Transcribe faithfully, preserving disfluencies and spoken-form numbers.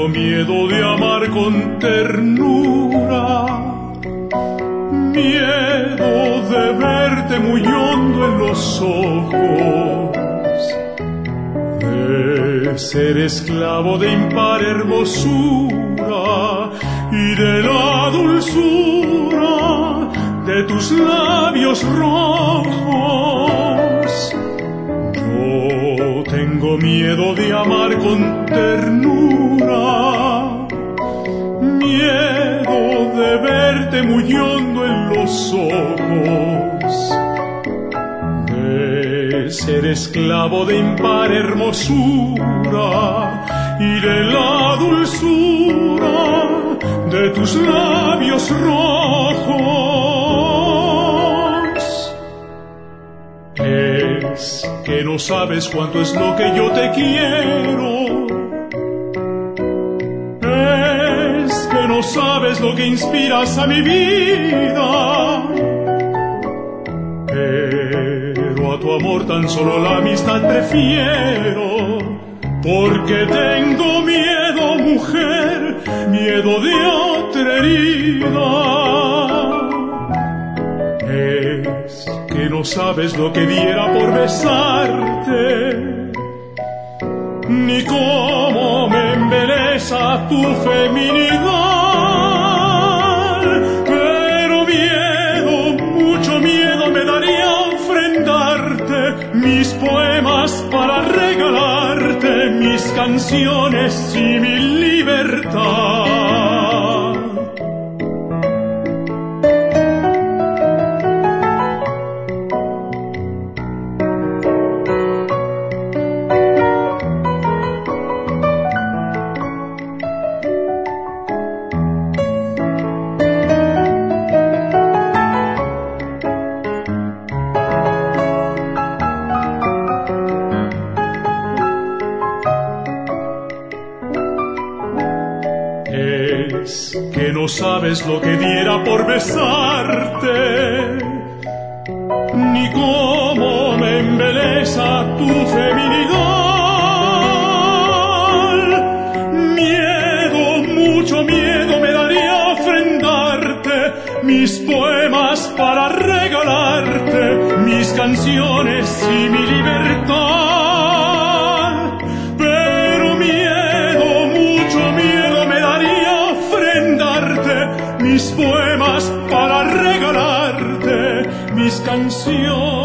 tengo miedo de amar con ternura, miedo de verte muy hondo en los ojos, de ser esclavo de impar hermosura y de la dulzura de tus labios rojos. Yo tengo miedo de amar con ternura, miedo de verte muy hondo en los ojos, de ser esclavo de impar hermosura y de la dulzura de tus labios rojos. Es que no sabes cuánto es lo que yo te quiero, es que no sabes lo que inspiras a mi vida, pero a tu amor tan solo la amistad prefiero, porque tengo miedo, mujer, miedo de otra herida. Es que no sabes lo que diera por besarte, ni cómo me embeleza tu feminidad. Pero miedo, mucho miedo me daría ofrendarte mis poemas para regalarte mis canciones y mi libertad. Es que no sabes lo que diera por besarte, ni cómo me embeleza tu feminidad. Miedo, mucho miedo me daría ofrendarte mis poemas para regalarte mis canciones y mi libertad. Mis poemas para regalarte mis canciones